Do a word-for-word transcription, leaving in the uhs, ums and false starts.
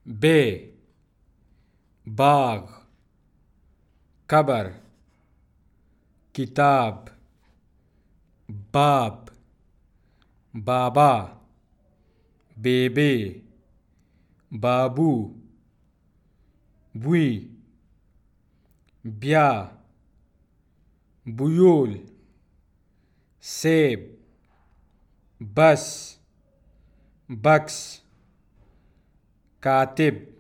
बे, बाग, cover, किताब, बाप, बाबा, बेबे, बाबू, बुई, ब्या, बुयूल, सेब, बस, बक्स, कातिब।